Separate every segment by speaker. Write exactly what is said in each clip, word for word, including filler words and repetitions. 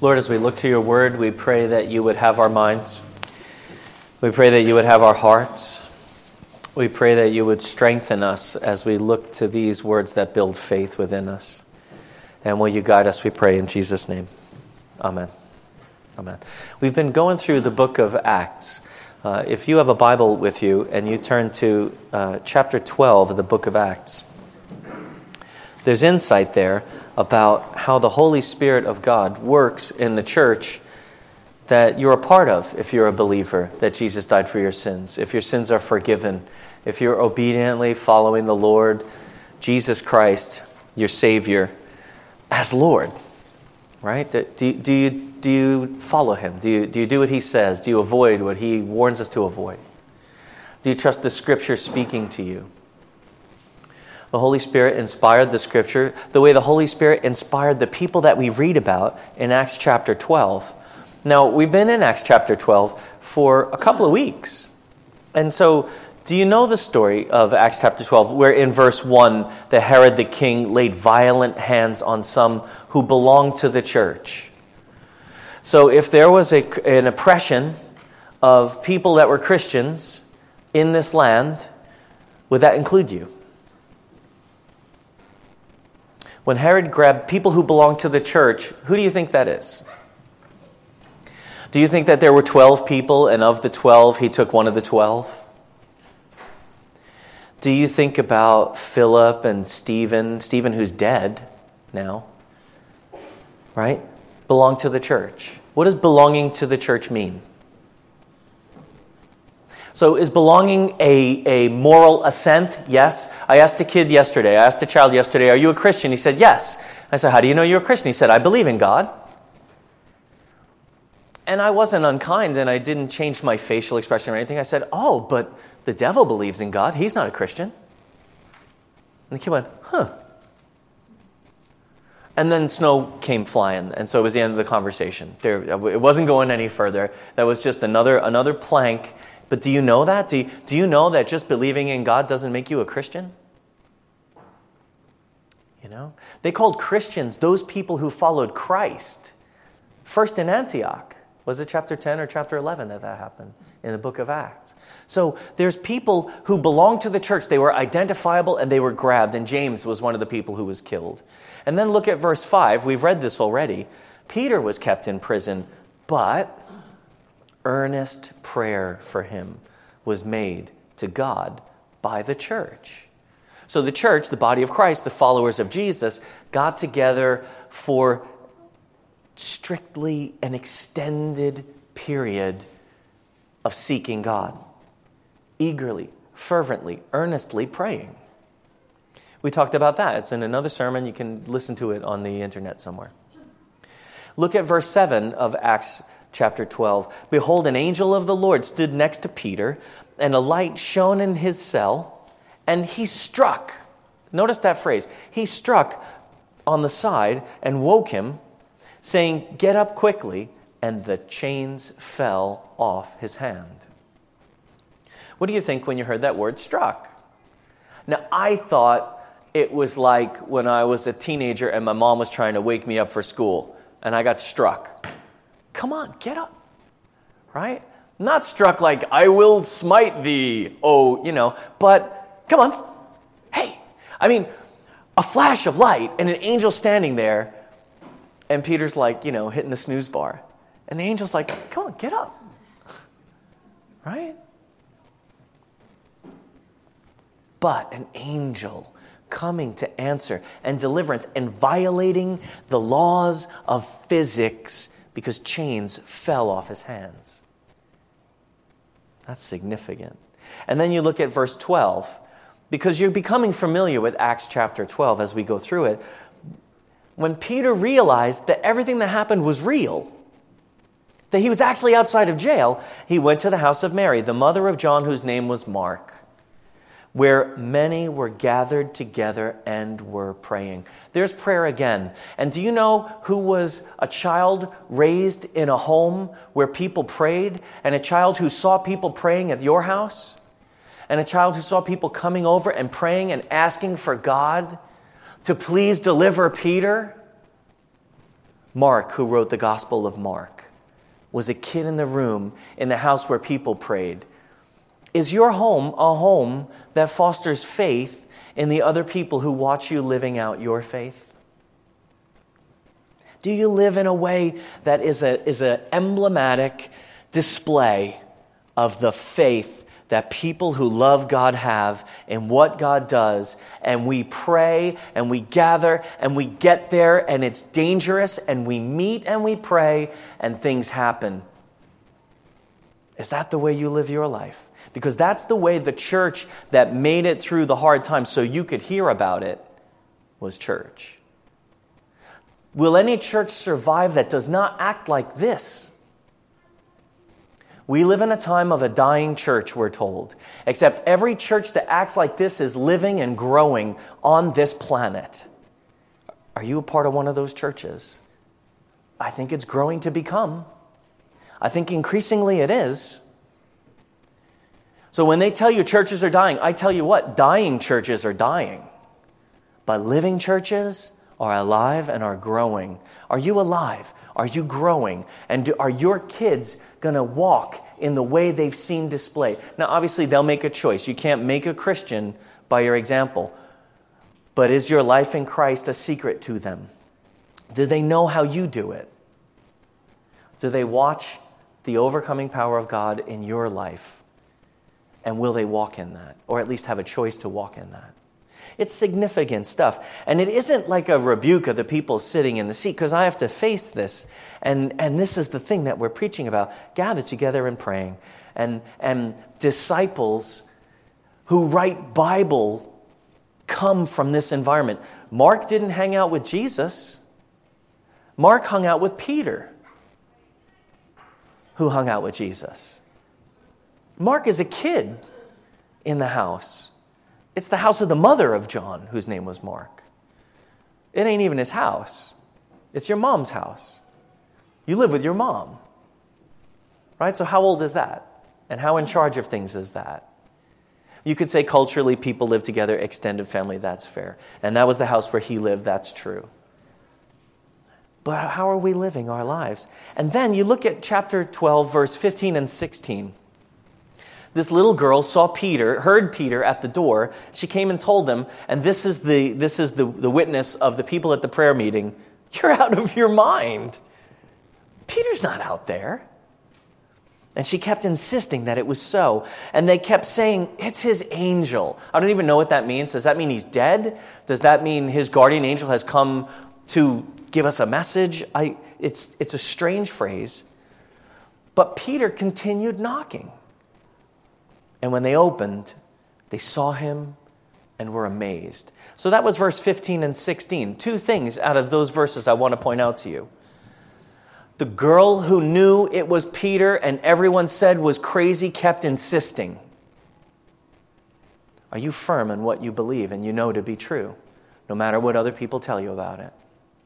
Speaker 1: Lord, as we look to your word, we pray that you would have our minds. We pray that you would have our hearts. We pray that you would strengthen us as we look to these words that build faith within us. And will you guide us, we pray, in Jesus' name. Amen. Amen. We've been going through the book of Acts. Uh, if you have a Bible with you and you turn to uh, chapter twelve of the book of Acts, there's insight there about how the Holy Spirit of God works in the church that you're a part of if you're a believer, that Jesus died for your sins, if your sins are forgiven, if you're obediently following the Lord Jesus Christ, your Savior, as Lord, right? Do, do, you, do you follow Him? Do you, do you do what He says? Do you avoid what He warns us to avoid? Do you trust the Scripture speaking to you? The Holy Spirit inspired the Scripture the way the Holy Spirit inspired the people that we read about in Acts chapter twelve. Now, we've been in Acts chapter twelve for a couple of weeks. And so, do you know the story of Acts chapter twelve, where in verse one, the Herod the king laid violent hands on some who belonged to the church? So if there was a, an oppression of people that were Christians in this land, would that include you? When Herod grabbed people who belonged to the church, who do you think that is? Do you think that there were twelve people, and of the twelve, he took one of the twelve? Do you think about Philip and Stephen, Stephen who's dead now, right? Belong to the church. What does belonging to the church mean? So is belonging a, a moral assent? Yes. I asked a kid yesterday, I asked a child yesterday, are you a Christian? He said, yes. I said, how do you know you're a Christian? He said, I believe in God. And I wasn't unkind, and I didn't change my facial expression or anything. I said, oh, but the devil believes in God. He's not a Christian. And the kid went, huh. And then snow came flying, and so it was the end of the conversation. There, it wasn't going any further. That was just another another plank. But do you know that? Do you, do you know that just believing in God doesn't make you a Christian? You know? They called Christians those people who followed Christ. First in Antioch. Was it chapter ten or chapter eleven that that happened in the book of Acts? So there's people who belonged to the church. They were identifiable and they were grabbed. And James was one of the people who was killed. And then look at verse five. We've read this already. Peter was kept in prison, but earnest prayer for him was made to God by the church. So the church, the body of Christ, the followers of Jesus, got together for strictly an extended period of seeking God. Eagerly, fervently, earnestly praying. We talked about that. It's in another sermon. You can listen to it on the internet somewhere. Look at verse seven of Acts chapter twelve. Behold, an angel of the Lord stood next to Peter, and a light shone in his cell, and he struck. Notice that phrase. He struck on the side and woke him, saying, get up quickly, and the chains fell off his hand. What do you think when you heard that word struck? Now, I thought it was like when I was a teenager and my mom was trying to wake me up for school, and I got struck. Come on, get up, right? Not struck like, I will smite thee, oh, you know, but come on, hey. I mean, a flash of light and an angel standing there, and Peter's like, you know, hitting the snooze bar. And the angel's like, come on, get up. Right? But an angel coming to answer and deliverance and violating the laws of physics because chains fell off his hands. That's significant. And then you look at verse twelve, because you're becoming familiar with Acts chapter twelve as we go through it. When Peter realized that everything that happened was real, that he was actually outside of jail, he went to the house of Mary, the mother of John, whose name was Mark, where many were gathered together and were praying. There's prayer again. And do you know who was a child raised in a home where people prayed, and a child who saw people praying at your house, and a child who saw people coming over and praying and asking for God to please deliver Peter? Mark, who wrote the Gospel of Mark, was a kid in the room in the house where people prayed. Is your home a home that fosters faith in the other people who watch you living out your faith? Do you live in a way that is a is an emblematic display of the faith that people who love God have in what God does, and we pray and we gather and we get there and it's dangerous and we meet and we pray and things happen? Is that the way you live your life? Because that's the way the church that made it through the hard times so you could hear about it was church. Will any church survive that does not act like this? We live in a time of a dying church, we're told. Except every church that acts like this is living and growing on this planet. Are you a part of one of those churches? I think it's growing to become. I think increasingly it is. So when they tell you churches are dying, I tell you what, dying churches are dying. But living churches are alive and are growing. Are you alive? Are you growing? And do, are your kids going to walk in the way they've seen displayed? Now, obviously, they'll make a choice. You can't make a Christian by your example. But is your life in Christ a secret to them? Do they know how you do it? Do they watch the overcoming power of God in your life? And will they walk in that? Or at least have a choice to walk in that? It's significant stuff. And it isn't like a rebuke of the people sitting in the seat, because I have to face this. And, and this is the thing that we're preaching about. Gather together and praying. And, and disciples who write Bible come from this environment. Mark didn't hang out with Jesus. Mark hung out with Peter, who hung out with Jesus. Mark is a kid in the house. It's the house of the mother of John, whose name was Mark. It ain't even his house. It's your mom's house. You live with your mom. Right? So how old is that? And how in charge of things is that? You could say culturally people live together, extended family, that's fair. And that was the house where he lived, that's true. But how are we living our lives? And then you look at chapter twelve, verse fifteen and sixteen. This little girl saw Peter, heard Peter at the door. She came and told them, and this is the this is the, the witness of the people at the prayer meeting. You're out of your mind. Peter's not out there. And she kept insisting that it was so. And they kept saying, it's his angel. I don't even know what that means. Does that mean he's dead? Does that mean his guardian angel has come to give us a message? I, it's, it's a strange phrase. But Peter continued knocking. And when they opened, they saw him and were amazed. So that was verse fifteen and sixteen. Two things out of those verses I want to point out to you. The girl who knew it was Peter and everyone said was crazy kept insisting. Are you firm in what you believe and you know to be true, no matter what other people tell you about it?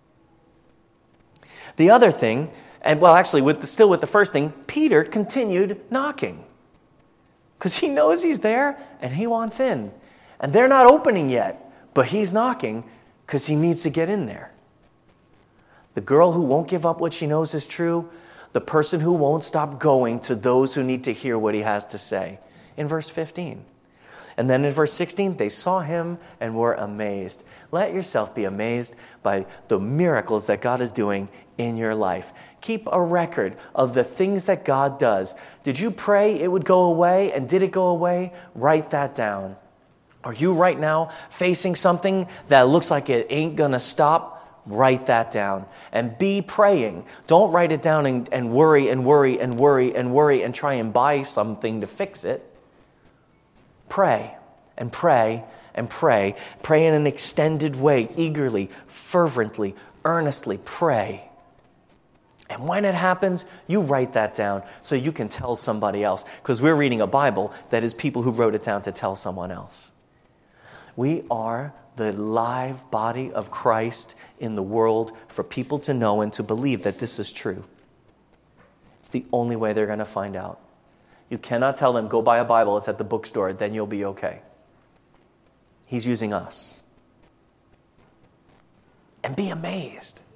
Speaker 1: The other thing, and well, actually, with the, still with the first thing, Peter continued knocking. Because he knows he's there and he wants in. And they're not opening yet, but he's knocking because he needs to get in there. The girl who won't give up what she knows is true. The person who won't stop going to those who need to hear what he has to say. In verse fifteen. And then in verse sixteen, they saw him and were amazed. Let yourself be amazed by the miracles that God is doing in your life. Keep a record of the things that God does. Did you pray it would go away, and did it go away? Write that down. Are you right now facing something that looks like it ain't going to stop? Write that down. And be praying. Don't write it down and, and worry and worry and worry and worry and try and buy something to fix it. Pray and pray and pray. Pray in an extended way, eagerly, fervently, earnestly. Pray. And when it happens, you write that down so you can tell somebody else. Because we're reading a Bible that is people who wrote it down to tell someone else. We are the live body of Christ in the world for people to know and to believe that this is true. It's the only way they're going to find out. You cannot tell them, go buy a Bible, it's at the bookstore, then you'll be okay. He's using us. And be amazed.